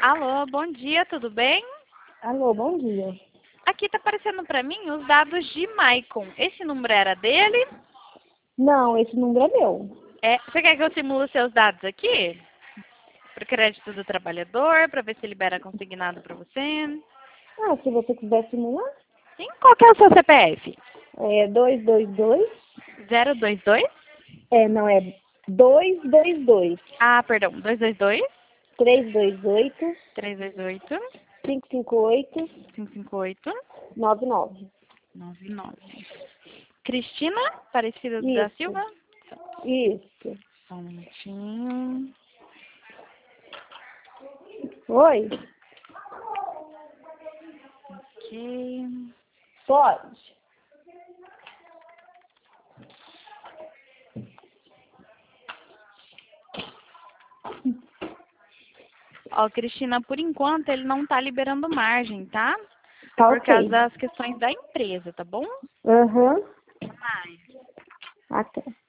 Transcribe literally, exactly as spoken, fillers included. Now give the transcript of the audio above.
Alô, bom dia, tudo bem? Alô, bom dia. Aqui tá aparecendo pra mim os dados de Maicon. Esse número era dele? Não, esse número é meu. É, você quer que eu simule os seus dados aqui? Pro crédito do trabalhador, pra ver se libera consignado pra você. Ah, se você quiser simular, Sim, qual que é o seu C P F? é dois dois dois. zero dois dois? É, não, é dois dois dois. Ah, perdão, dois dois dois, três dois oito. três dois oito, cinco cinco oito. cinco cinco oito, nove nove. nove nove. Cristina Aparecida da Isso, Silva? isso. Só um minutinho. Oi? Ok. Pode. Ó, Cristina, por enquanto ele não tá liberando margem, tá? Tá Por causa ok. das questões da empresa, tá bom? Aham. Até mais. Até.